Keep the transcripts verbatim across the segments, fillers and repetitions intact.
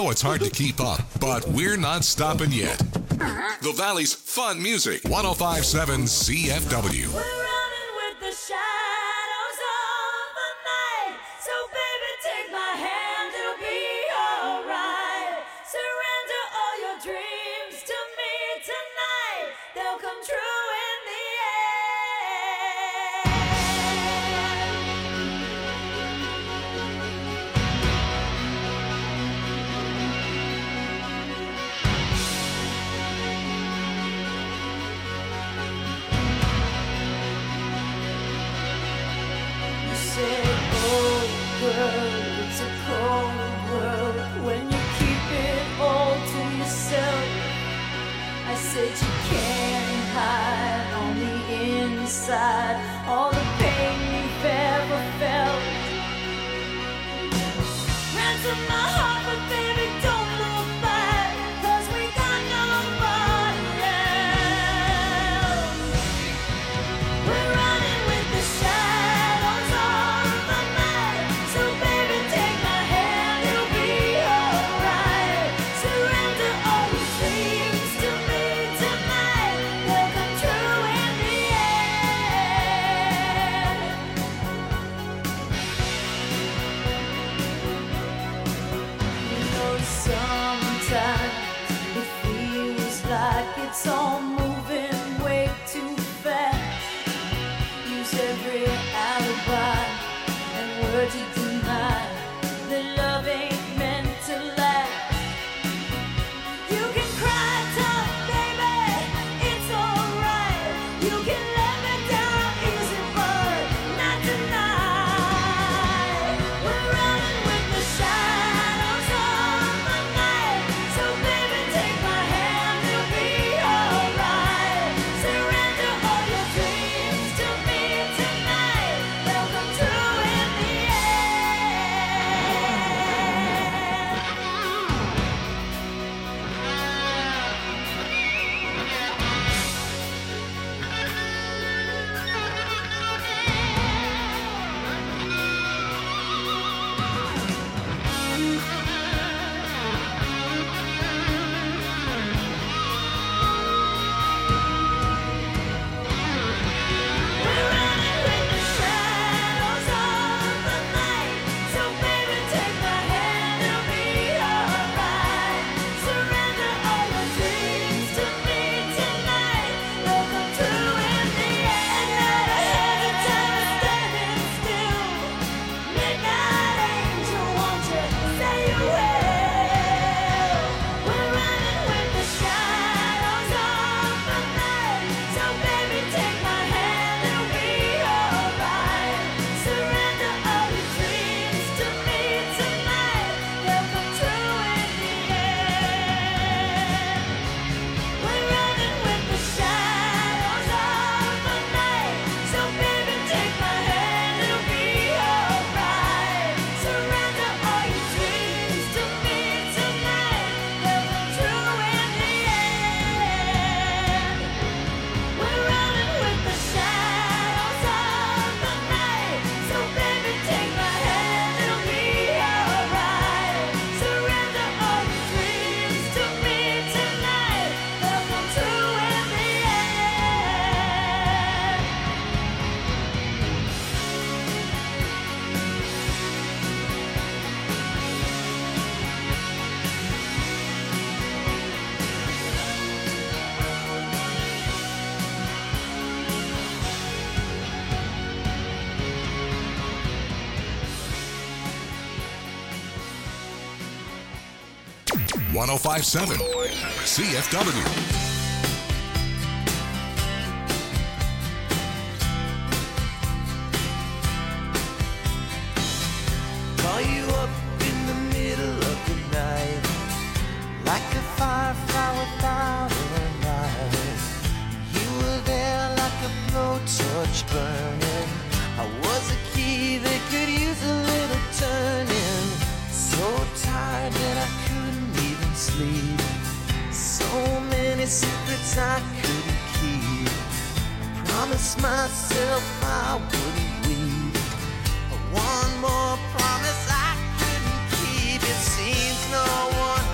know it's hard to keep up, but we're not stopping yet. The Valley's fun music. one oh five point seven C F W. We're running with the shadows of the night. So baby, take my hand, it'll be alright. Surrender all your dreams to me tonight. They'll come true in the it's a cold world when you keep it all to yourself. I said you can't hide on the inside all the pain you've ever felt. Ransom my heart, but baby, don't look back, 'cause we got nobody else. We're running with the shadows of the night. So baby, take my hand, it'll be alright. Surrender all your dreams to me tonight. They'll come true in the end. You know, sometimes it feels like it's all moving way too fast. Use every alibi and word to deny that love ain't meant to last. You can cry tough, baby, it's alright. You can let me down easy, but not tonight. We're running with the shadows of the night. So baby, take my hand, it'll be alright. Surrender all your dreams to me tonight. They'll come true in the We're running with the shadows of the night. So baby, take my hand, it'll be alright. Surrender all your dreams to me tonight. They'll come true in the end. Never had a time standing still. Midnight angel, won't you say you will? We're running with the shadows of the night. So baby, take my hand, it'll be alright. Surrender all your dreams to me tonight. They'll come true in the end. We're running with the shadows of the night. So baby, take my hand, it'll be alright. Surrender all your dreams to me tonight. They'll come true in the end. We're running with the shadows of the night. So baby, take my hand, it'll be alright. Surrender all your dreams to me tonight. They'll come true in the end. one oh five point seven C F W. Call you up in the middle of the night, like a firefly without a light. You were there like a blowtorch burning. I was a key that could use a little turning. So tired that I couldn't even sleep. So many secrets I couldn't keep. I promised myself I wouldn't weep. But one more promise I couldn't keep. It seems no one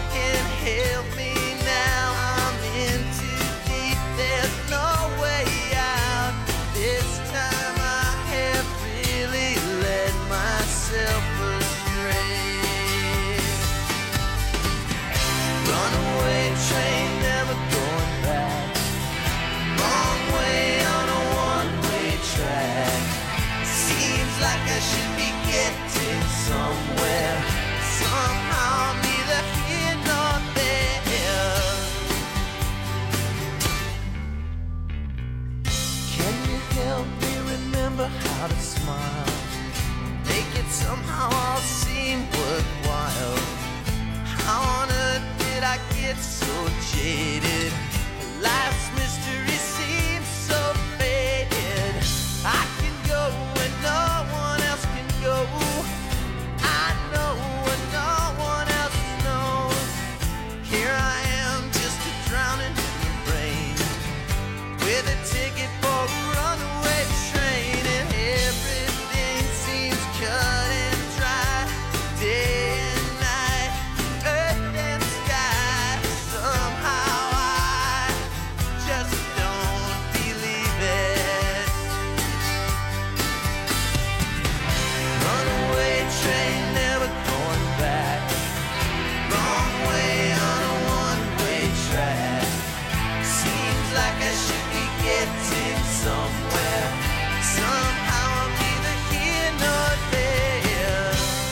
faded. Life's mystery seems so faded. I can go where no one else can go. I know what no one else knows. Here I am, just a drowning in the rain, with a ticket for a runaway train, and everything seems cut and dry. Day and night, earth and sky. Somehow I just don't believe it. Runaway train, never going back. Wrong way on a one-way track. Seems like I should be getting somewhere. Somehow I'm neither here nor there.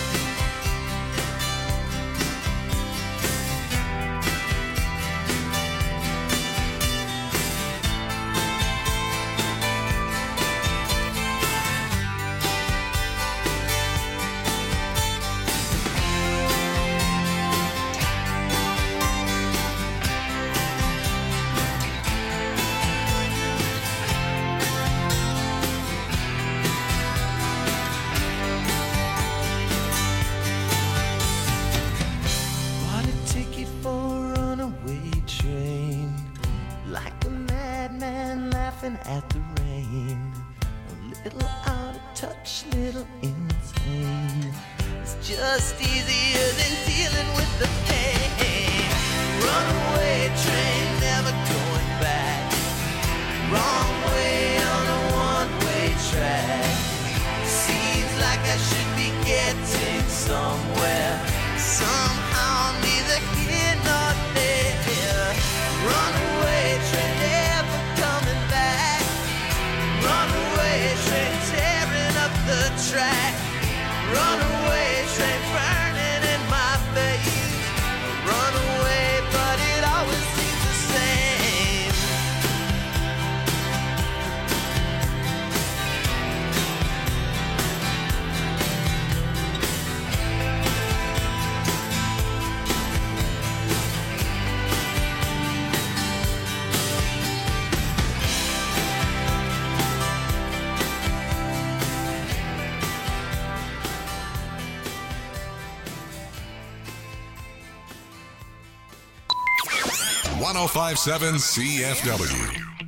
Bought a ticket for a runaway train, like a madman laughing at the rain. A little out of touch, little insane. It's just easier than dealing with the pain. Runaway train, never going back. Wrong way on a one-way track. Seems like I should be getting somewhere. Somehow neither here nor there. Runaway train, never coming back. Runaway train, tearing up the track. Runaway train, burning in my face. Runaway, but it always seems the same. one oh five point seven C F W.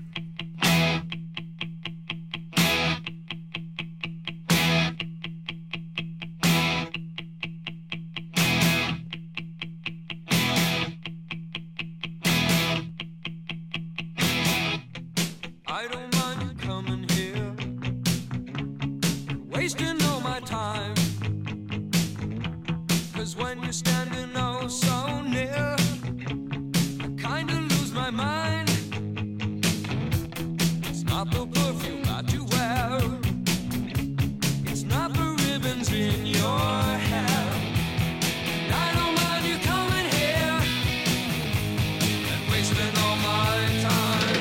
I don't mind you coming here, wasting all my time. Cause when you're standing oh so near, I kinda lose my mind. It's not the perfume that you wear, it's not the ribbons in your hair. I don't mind you coming here and wasting all my time.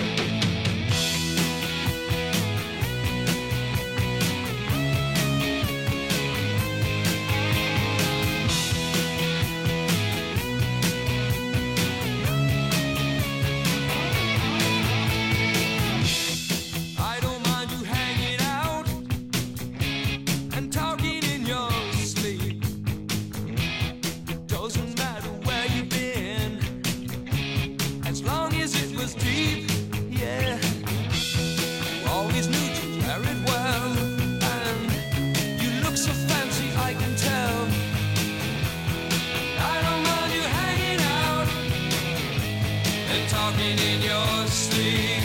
I don't mind you hanging out and talking in your sleep. It doesn't matter where you've been, as long as it was deep, yeah. You always knew to wear it well, and you look so fancy, I can tell. I don't mind you hanging out and talking in your sleep.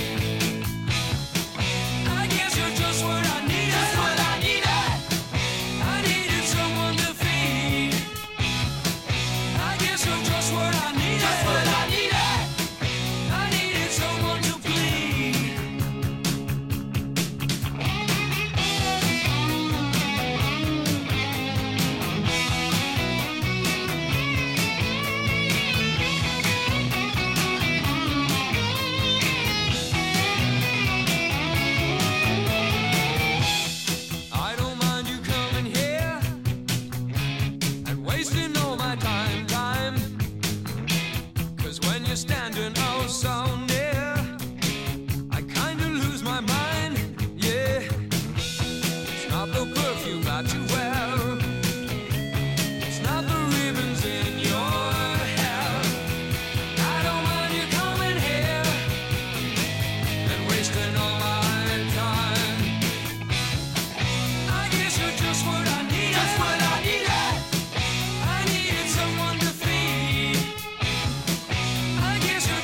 I guess you're just what I needed. Just what I needed. I needed someone to feed. I guess you're just what I needed. Just what I needed. I needed someone to bleed.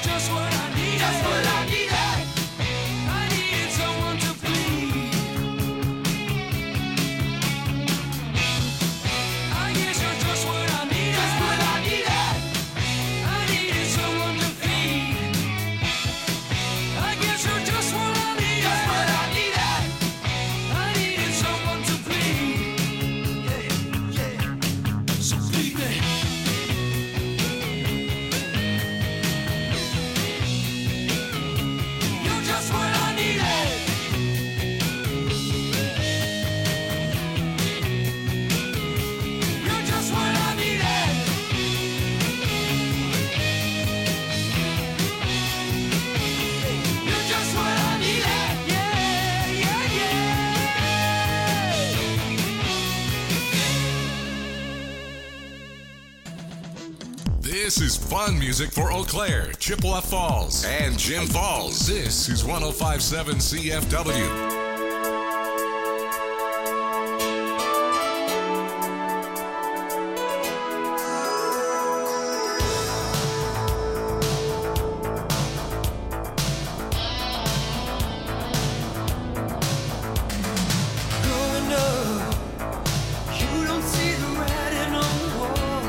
just what I needed. Just what I needed. I needed someone to please. I guess you're just what I needed. Just what I needed. I needed someone to feed. I guess you're just what I needed. Just what I needed. I needed someone to please. Yeah, yeah. So please me. You're just what I needed. You're just what I needed. You're just what I needed. Yeah, yeah, yeah. This is fun music for Eau Claire, Chippewa Falls, and Jim Falls. This is one oh five point seven C F W. Growing up, you don't see the writing on the wall.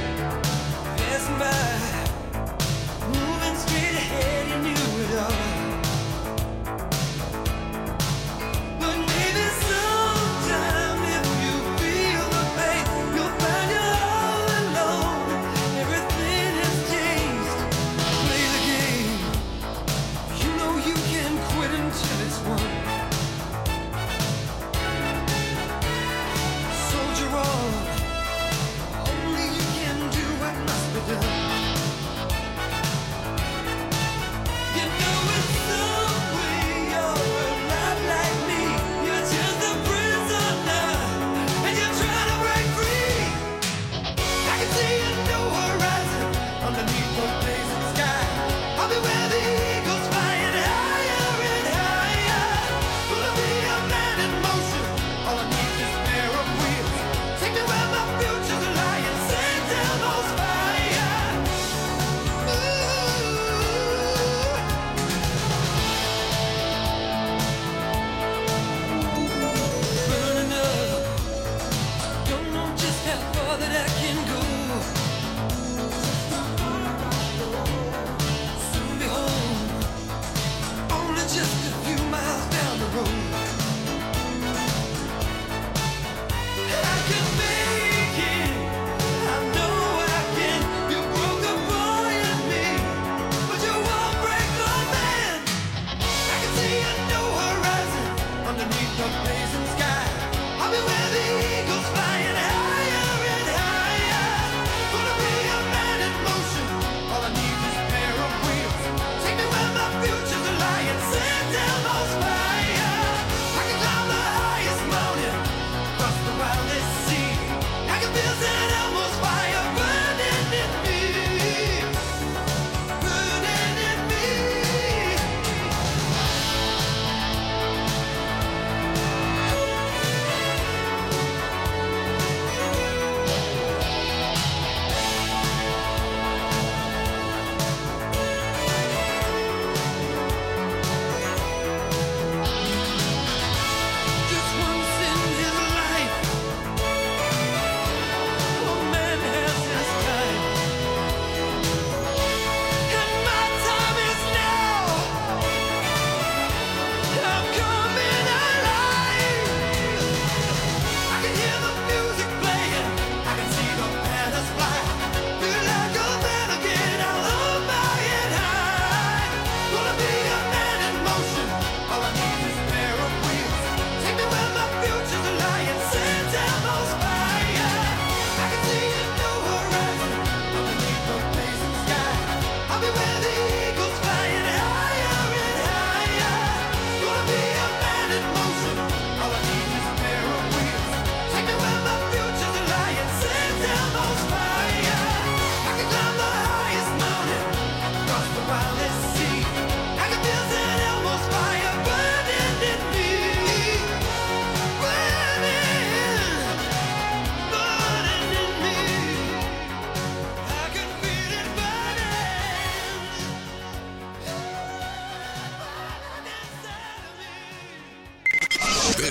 Passing by, moving straight ahead, you knew it all.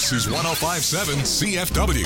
This is one oh five point seven C F W.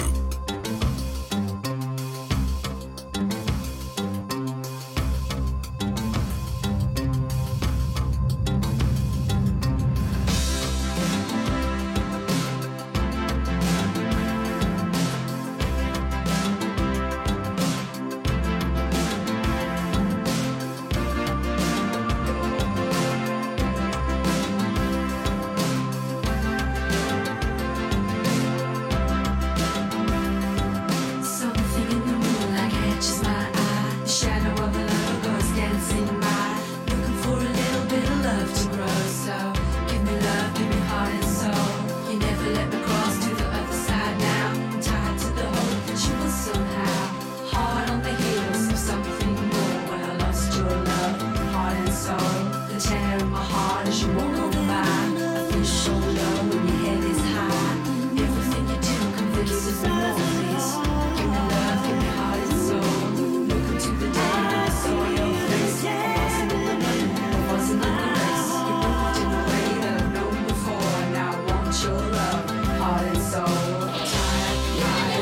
Something in the moonlight catches my eye. The shadow of a lover goes dancing by. Looking for a little bit of love to grow. So give me love, give me heart and soul. You never let me cross to the other side now. I'm tied to the hope that you will somehow. Heart on the heels of something more. When I lost your love, heart and soul. The tear in my heart as you walk on by. I feel so low when your head is high. Everything you do convinces me more, please. Give me love, give me heart and soul. Look into the day when I saw your face. I wasn't in the moon, I wasn't in the race. You moved in a way that I've known before. And now I want your love, heart and soul. Tired, tired,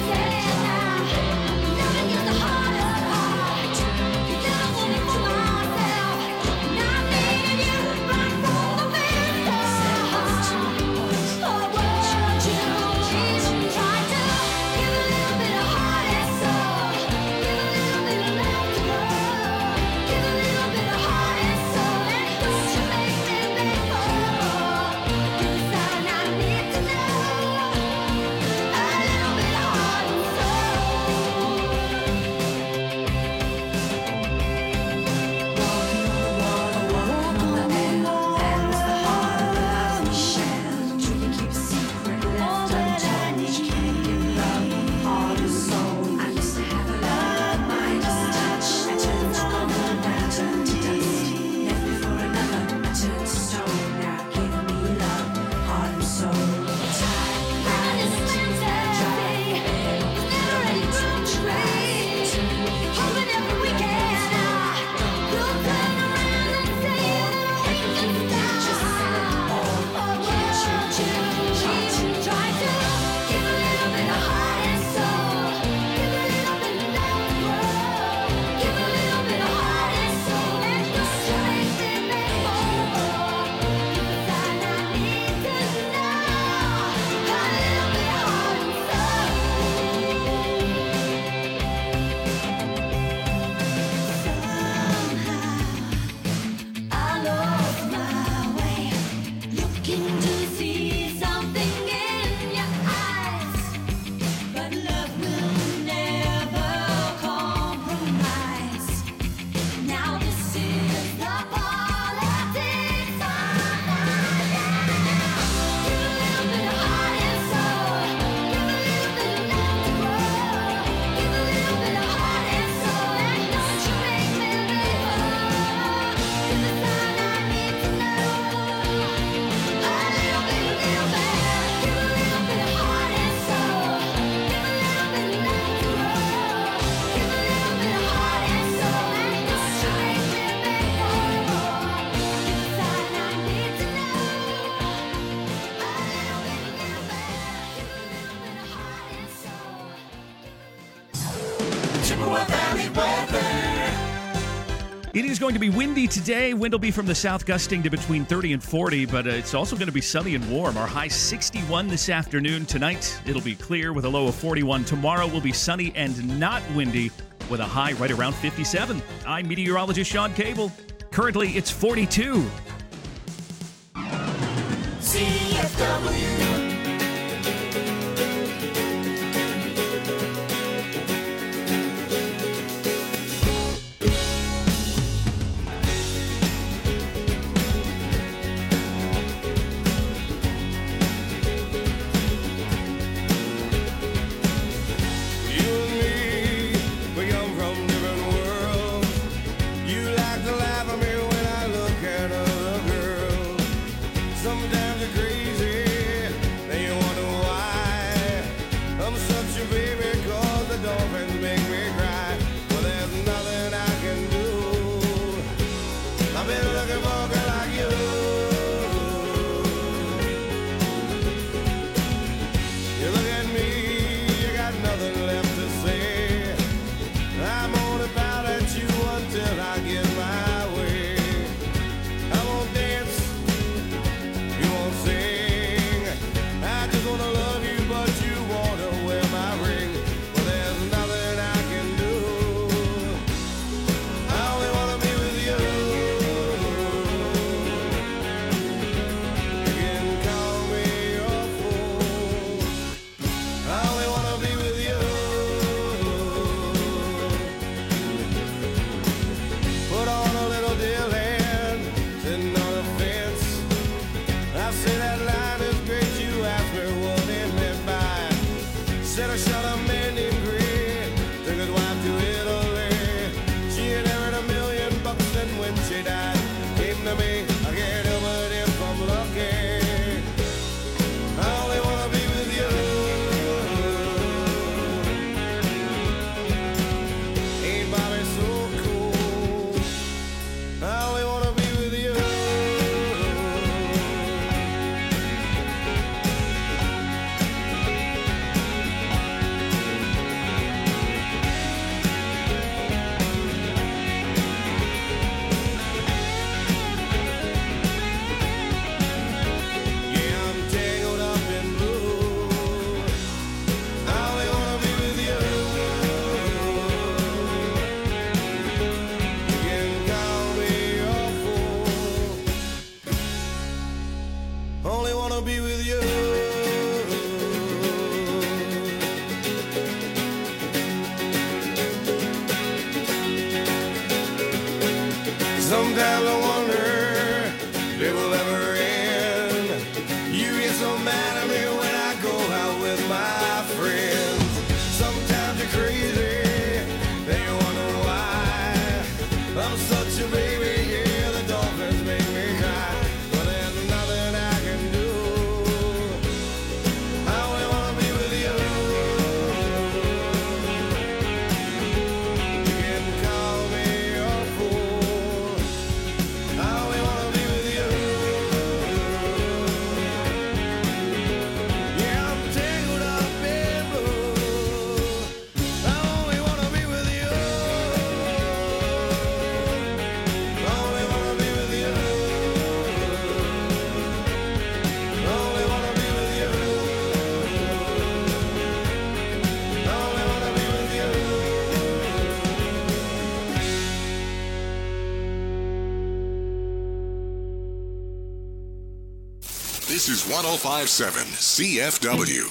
It is going to be windy today. Wind will be from the south gusting to between thirty and forty, but uh, it's also going to be sunny and warm. Our high sixty-one this afternoon. Tonight, it'll be clear with a low of forty-one. Tomorrow will be sunny and not windy with a high right around fifty-seven. I'm meteorologist Sean Cable. Currently, it's forty-two. C F W. Sometimes you're crazy, Sometimes I wonder if it will ever end. You get so mad at me when I go out with my friends. Sometimes you're crazy, then you wonder why. I'm such a baby, yeah, the dolphins make me cry. But there's nothing I can do. I only wanna be with you. You can call me a fool. I only wanna be with you. Yeah, I'm tangled up in blue. I only wanna be with you. I only wanna be with you. I only wanna be with you. I only wanna be with you. This is one oh five point seven C F W.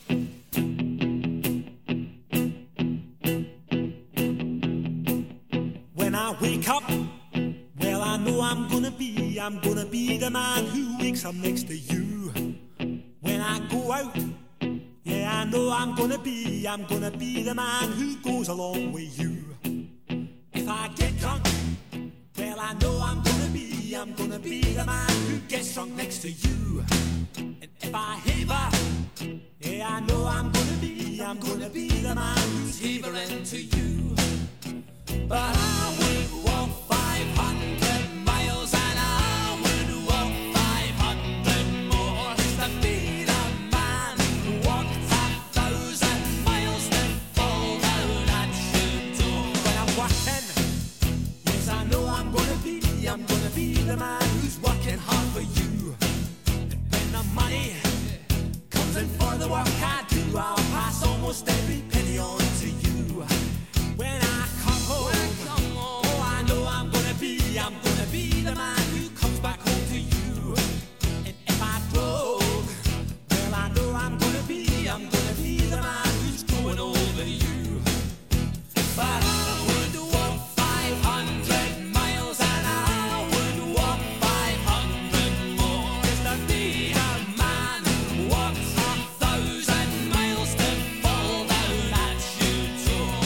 When I wake up, well, I know I'm gonna be, I'm gonna be the man who wakes up next to you. When I go out, yeah, I know I'm gonna be, I'm gonna be the man who goes along with you. If I get drunk, well, I know I'm gonna be, I'm gonna be the man who gets drunk next to you. And if I haver, yeah, I know I'm gonna be, I'm gonna be the man who's havering to you. But I would walk five hundred miles and I would walk five hundred more just to be the man who walked a thousand miles to fall down at your door. When I'm working, yes, I know I'm gonna be, I'm gonna be the man who's working hard for you. And when the money comes in for the work I do, I'll pass almost every penny on to you. When I come home, oh, I know I'm gonna be, I'm gonna be the man who comes back home to you. And if I broke, well, I know I'm gonna be, I'm gonna be the man who's going over you. But I would walk five hundred miles and I would walk five hundred more just to be the man who walks a thousand miles to fall down at your door.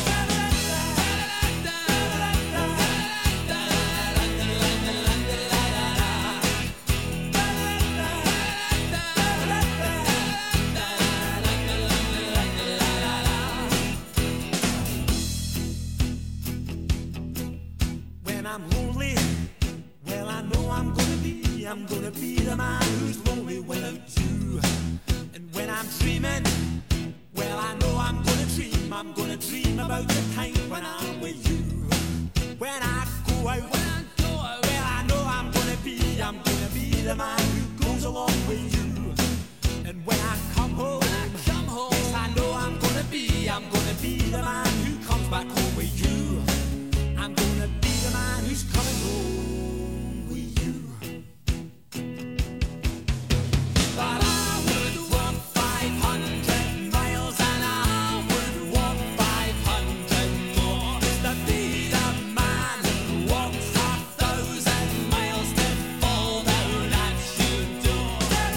When I'm lonely, well, I know I'm gonna be, I'm gonna be the man who's lonely without you. And when I'm dreaming, well, I know I'm gonna dream, I'm gonna dream about the time when I'm with you. When I go out, when I go out, well, I know I'm gonna be, I'm gonna be the man who goes along with you. And when I come home, when I come home, yes, I know I'm gonna be, I'm gonna be the man who comes back home with you. I'm gonna be the man who's coming home with you. But I would walk five hundred miles and I would walk five hundred more just to be the man who walks a thousand miles to fall down at your door.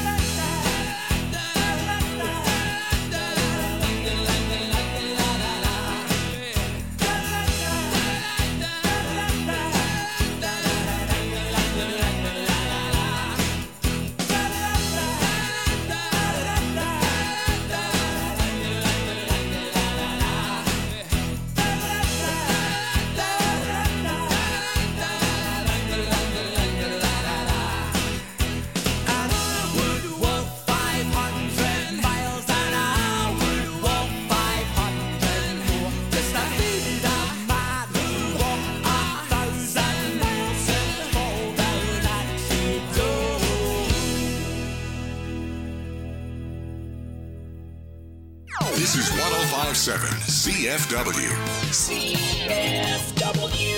And I would walk five hundred miles and I would walk five hundred more just to be the man who walked a thousand miles and fall down at your door. This is one oh five point seven C F W. C F W.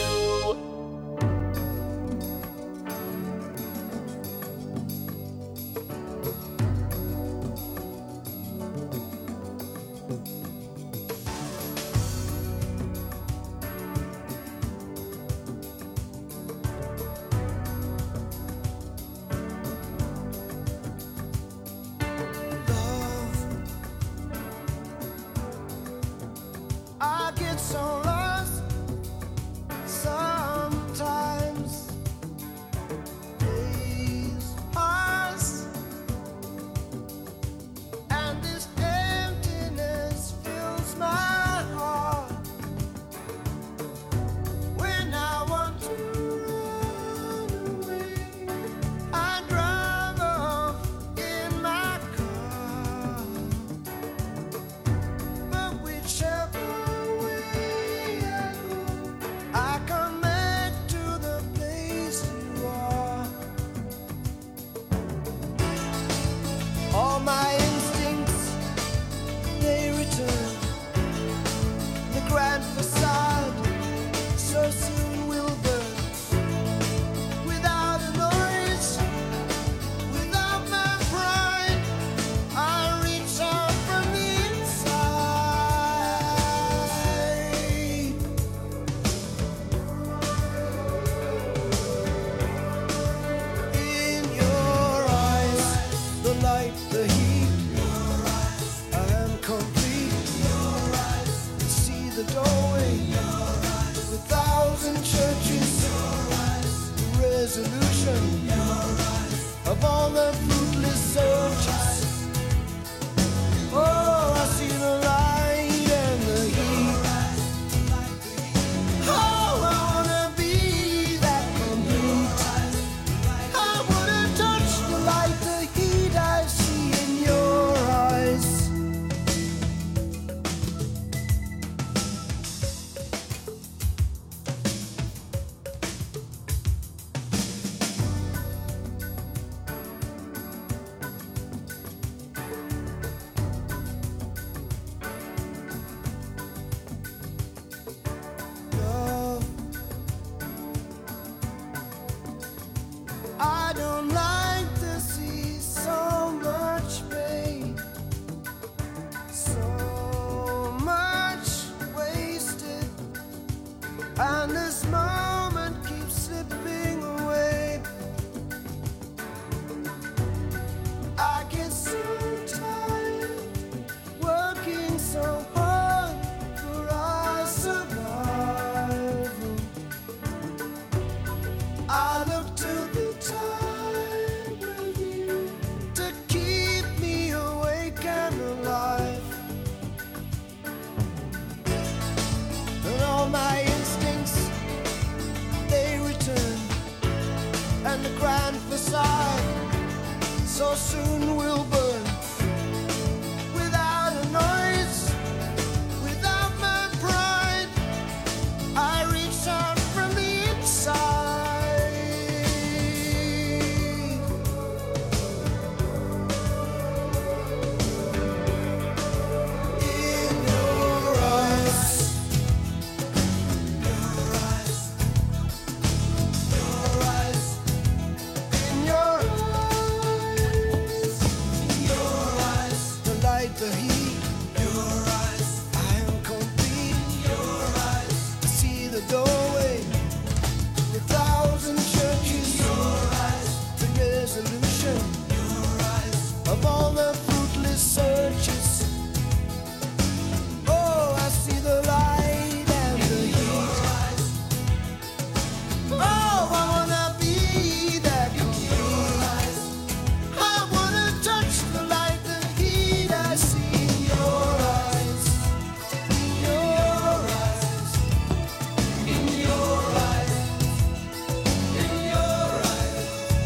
all the fruitless searches. Oh, I see the light and the heat. Oh, I wanna be that complete. I wanna touch the light, the heat I see in your eyes. Love, I don't like to see so much pain, so much wasted, and this moment keeps slipping away. I get so tired working so hard for our survival. I look to the time with you to keep me awake and alive. And all my instincts, they return, and the grand facade so soon will burn. Without a noise, without my pride, I reach out from the inside. In your eyes, your eyes, your eyes, in your eyes, your eyes, the light, the heat, your eyes, I am complete, your eyes, I see the doorway, the thousand churches, your eyes, the resolution, your eyes, of all the fruitless searches. Oh, I see the light and the heat. Oh, I wanna be that complete. I wanna touch the light, the heat I see in your eyes. In your eyes. In your eyes. In your eyes.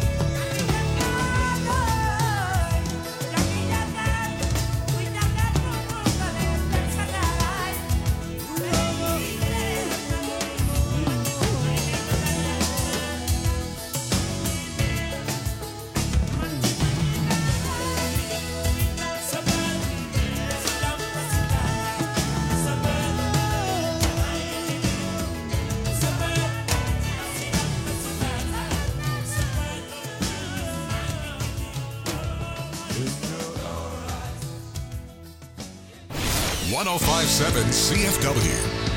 one oh five point seven C F W.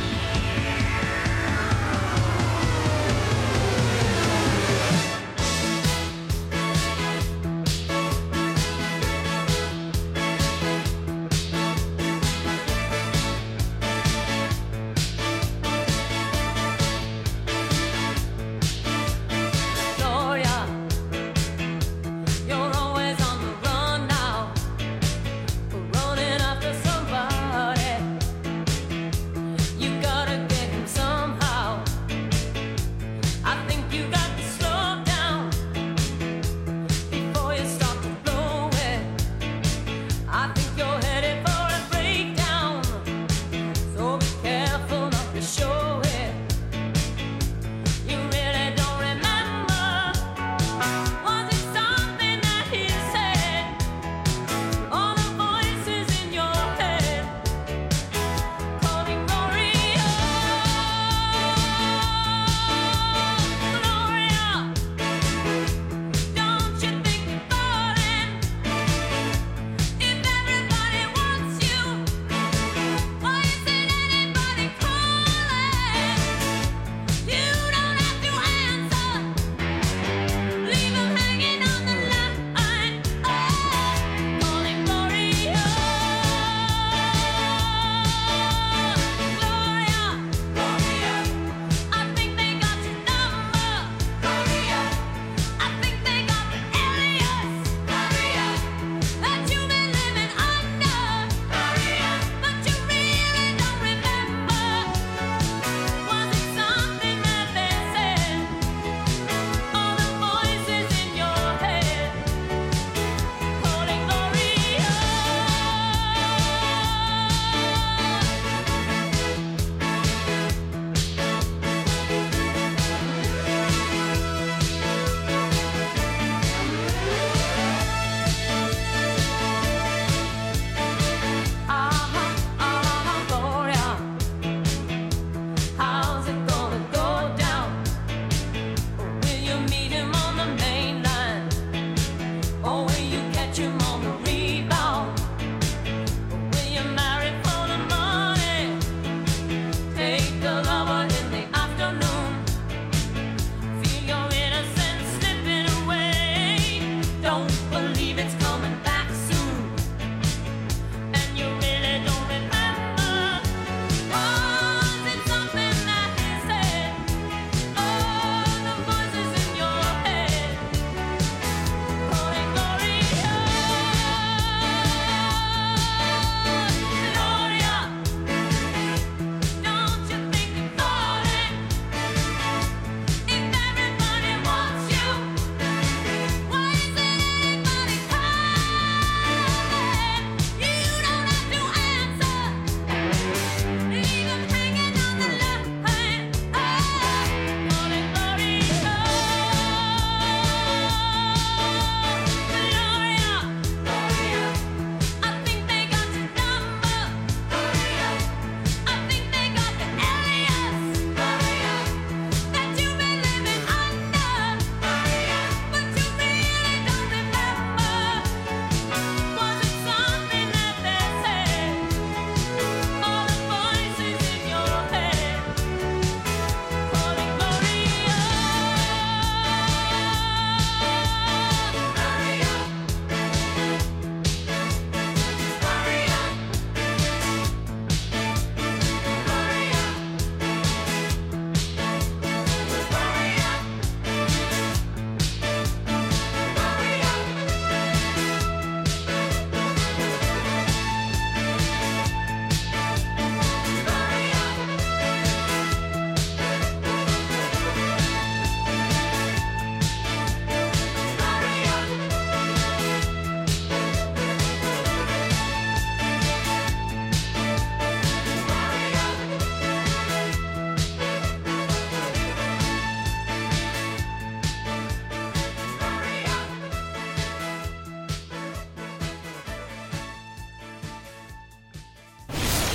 Gloria, you're always on the run now, running after somebody.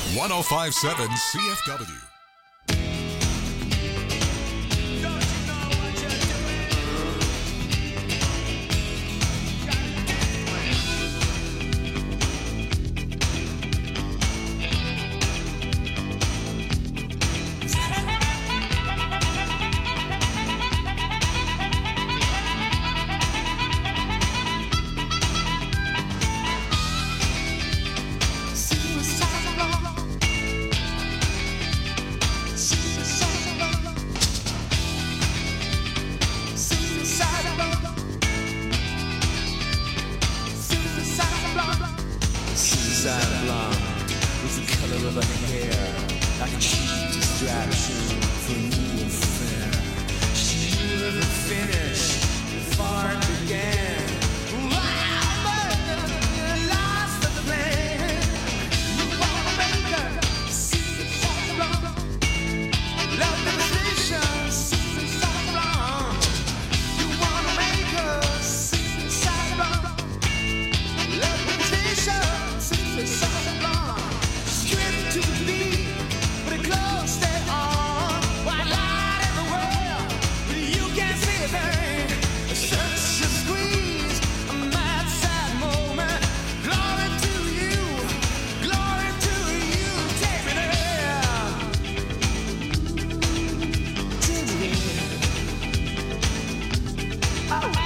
one oh five point seven C F W. Suicide blonde was the color of her hair, like a cheap distraction for a new affair. She knew the finish before it began. Wow, but you lost the plan. You wanna make her suicide blonde. Love devastation, suicide blonde. You wanna make her suicide blonde. Love devastation. Suicide blonde, stripped to the beat, but her clothes stay on. White light everywhere, but you can't see a thing. Such a squeeze, a mad, sad moment. Glory to you, glory to you. Take me there, take me there. Oh.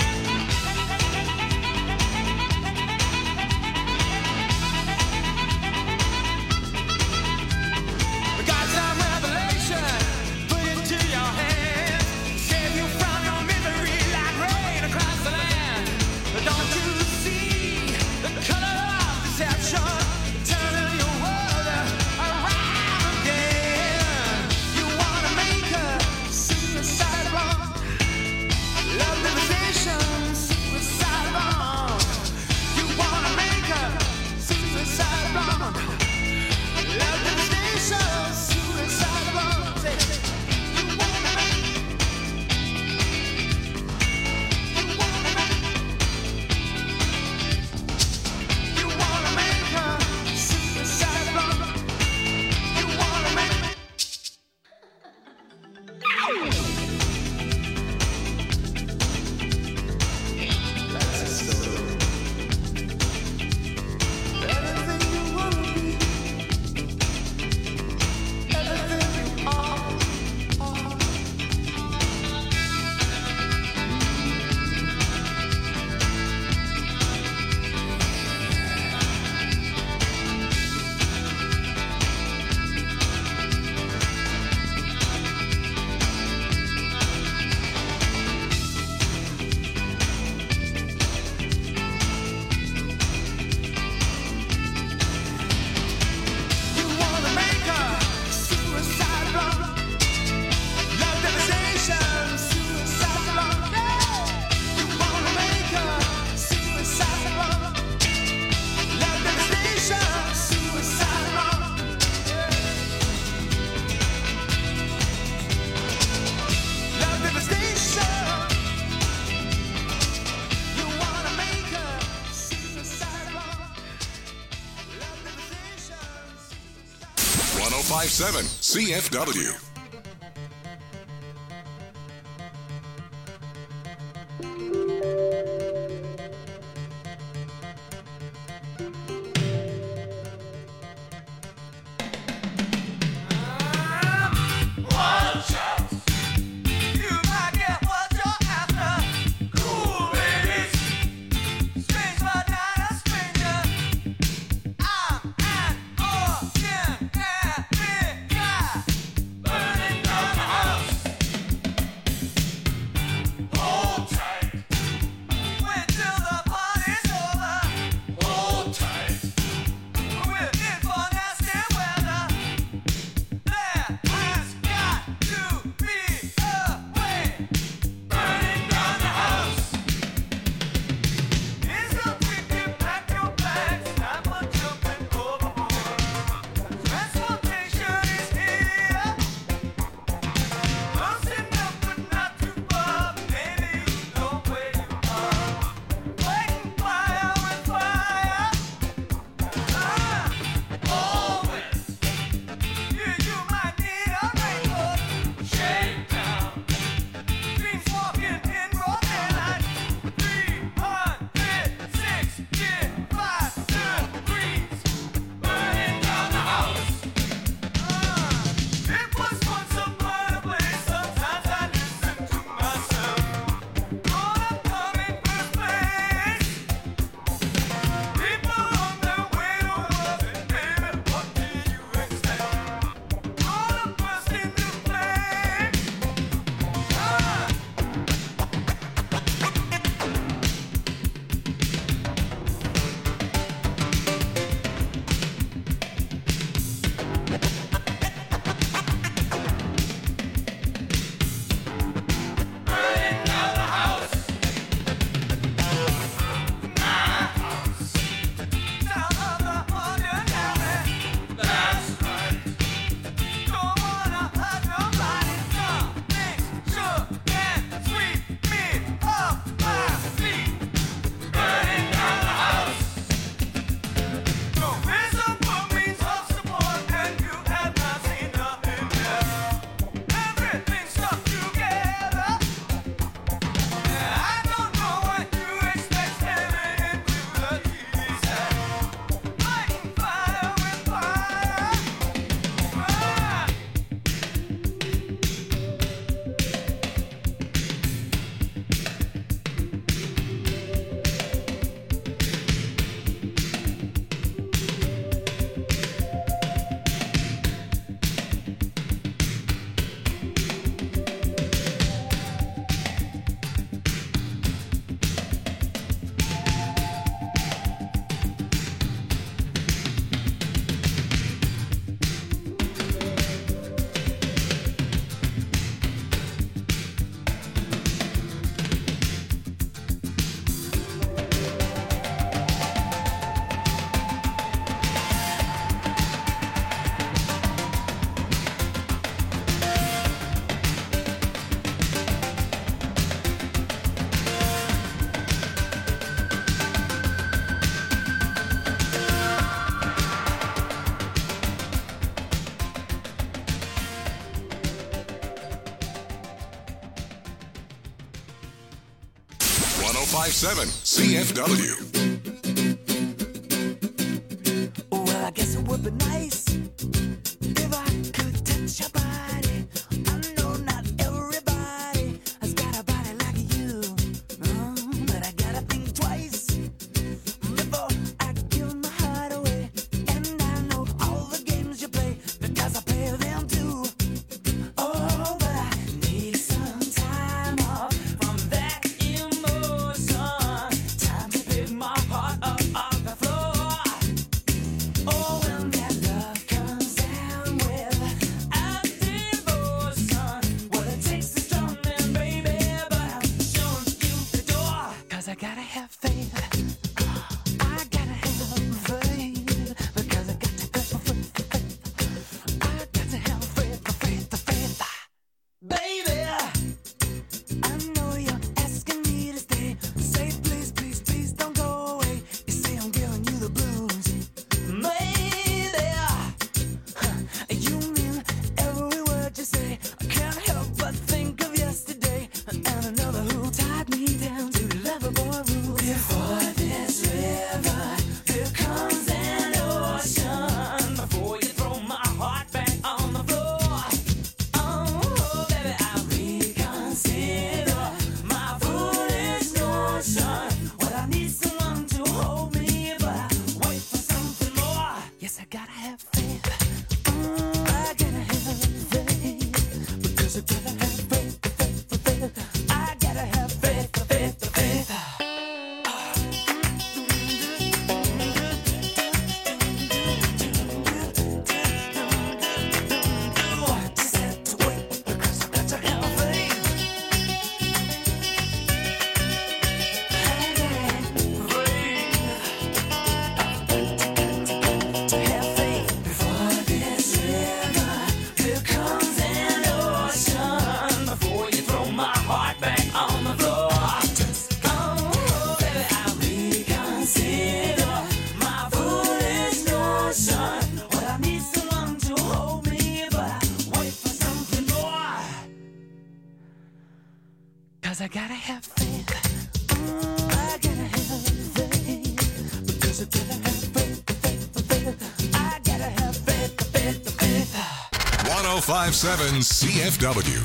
one oh five point seven C F W. Burning down the house. Hold tight. five seven C F W. Well, I guess it would be nice if I could touch your body. I know not everybody has got a body like you, mm, but I gotta think twice before I give my heart away. And I know all the games you play because I play them too. Oh, but I need some time off from that emotion. Time to pick my heart up off the floor. Oh, when that love comes down with a devotion, well, it takes a strong man, baby, but I'm showing you the door. Cause I gotta have faith. I gotta have faith. Because I got to have faith. I got to have faith, faith, faith. Baby, I know you're asking me to stay. Say please, please, please don't go away. You say I'm giving you the blues. Maybe you mean every word you say. I can't help but think of yesterday and another who tied me down to lover boy rules. Before this river, here comes an ocean. Before you throw my heart back on the floor. Oh, baby, I reconsider my foolish notion. Well, I need someone to hold me, but I wait for something more. Yes, I gotta have faith. Mm, I gotta have faith. Because I gotta have faith, faith, faith. I gotta have faith, faith, faith. Just have to wait because I got to have faith. To have faith before this river, here comes an ocean. Before you throw my heart back on the floor. Just oh, baby, I reconsider my foolish notion. Well, I need someone to hold me, but I wait for something more. Cause I gotta have faith. Mm, I gotta have faith. Because I gotta have faith, faith, faith. I gotta have faith, faith, faith. one oh five seven C F W.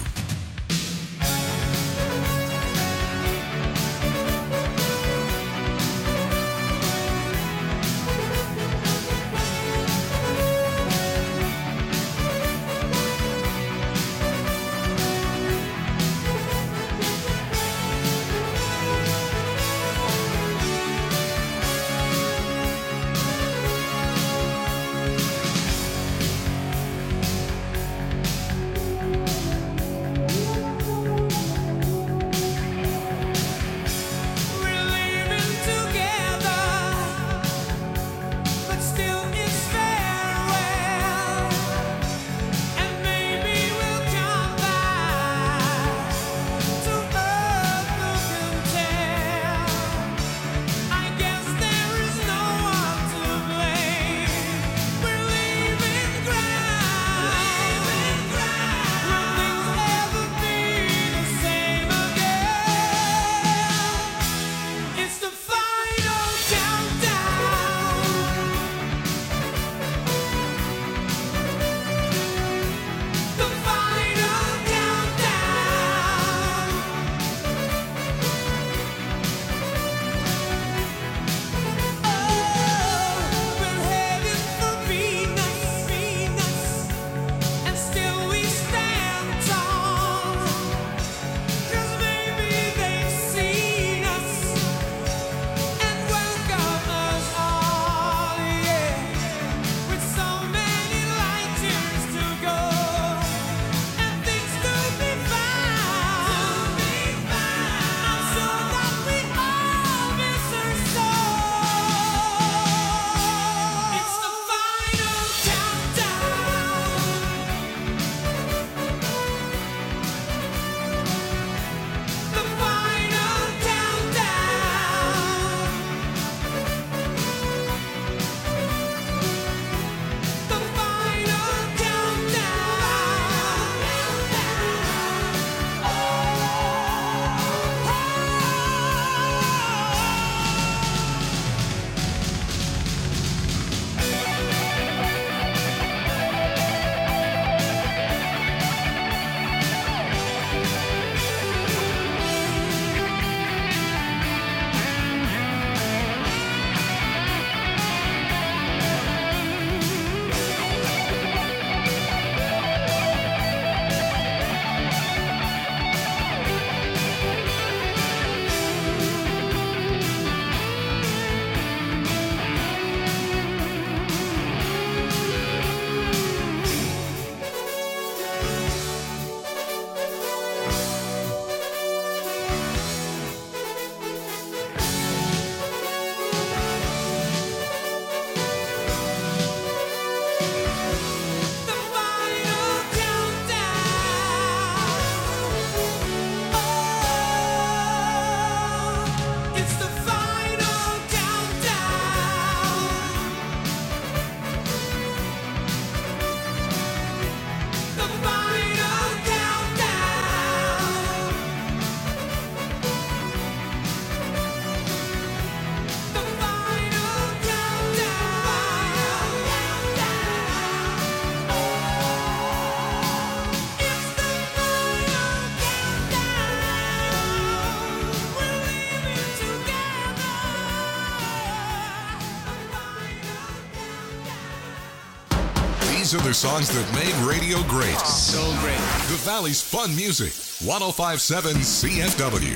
These are the songs that made radio great. So great. The Valley's Fun Music. one oh five point seven C F W.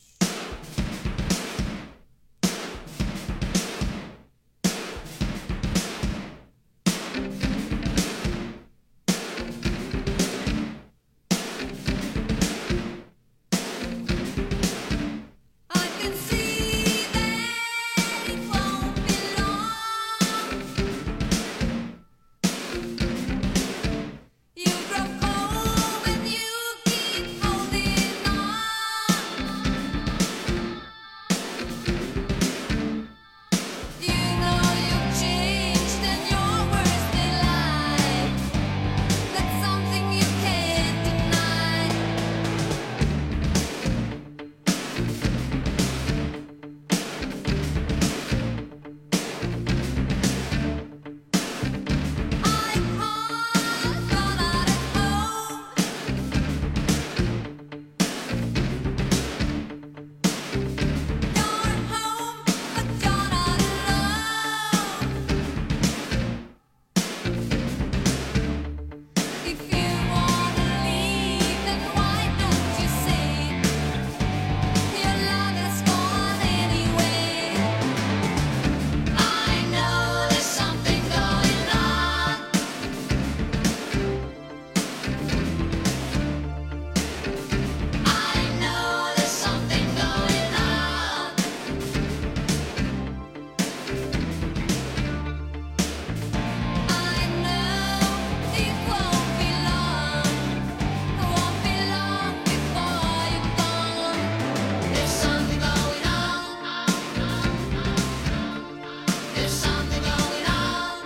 I can see that it won't be long. You grow cold when you keep holding on. You know you've changed and you're worse than life. That's something you can't deny. I called, but not at home. You're home, but you're not alone. If you wanna leave, then why don't you say your love is gone anyway? I know there's something going on. I know there's something going on. I know it won't be long. Won't be long before you're gone. There's something going on. There's something going on.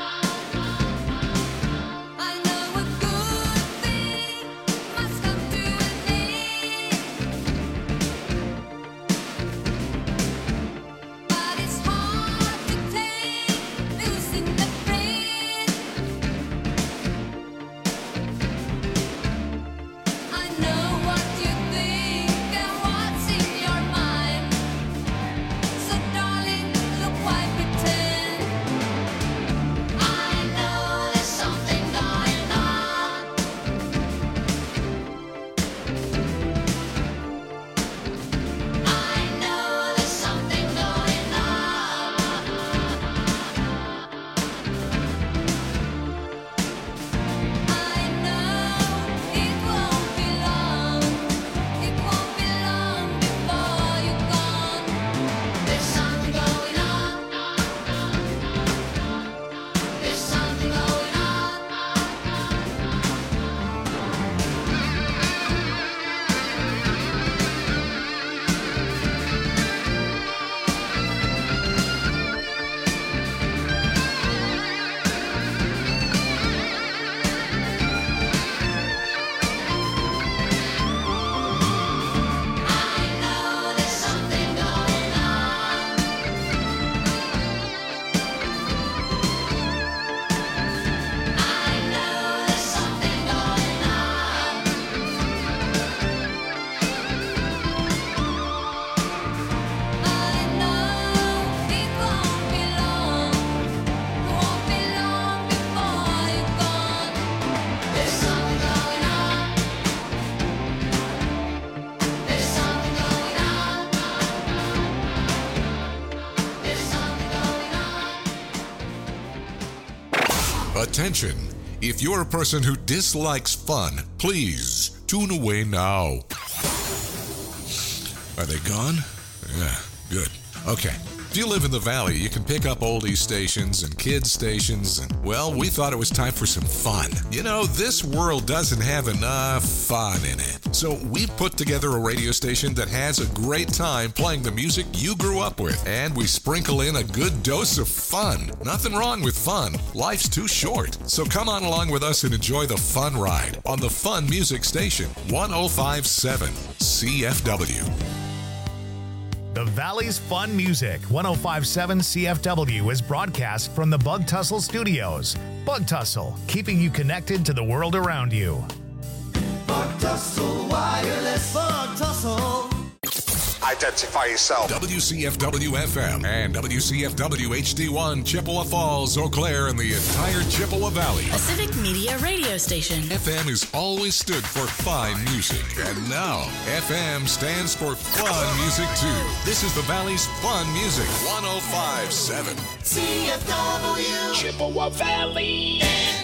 I know a good thing must come to an end, but it's hard to take losing a friend. I know what you think and what's in your mind. So darling, look, why pretend? I know there's something going on. I know there's something going on. I know it won't be long. It won't be long before you're gone. There's something going on. There's something going on. I know there's something going on. I know there's something going on. I know it won't be long. Won't be long before you're gone. There's something going on. There's something going on. There's something going on. Attention. If you're a person who dislikes fun, please tune away now. Are they gone? Yeah, good. Okay. If you live in the Valley, you can pick up oldies stations and kids stations, and, well, we thought it was time for some fun. You know, this world doesn't have enough fun in it. So we've put together a radio station that has a great time playing the music you grew up with, and we sprinkle in a good dose of fun. Nothing wrong with fun. Life's too short. So come on along with us and enjoy the fun ride on the Fun Music Station, one oh five point seven C F W. The Valley's Fun Music, one oh five point seven C F W, is broadcast from the Bug Tussle Studios. Bug Tussle, keeping you connected to the world around you. Bug Tussle Wireless. Bug Tussle. Identify yourself. W C F W F M and W C F W H D one, Chippewa Falls, Eau Claire, and the entire Chippewa Valley. A civic media radio station. F M has always stood for fine music, and now F M stands for fun music too. This is the Valley's fun music, one oh five point seven. C F W Chippewa Valley.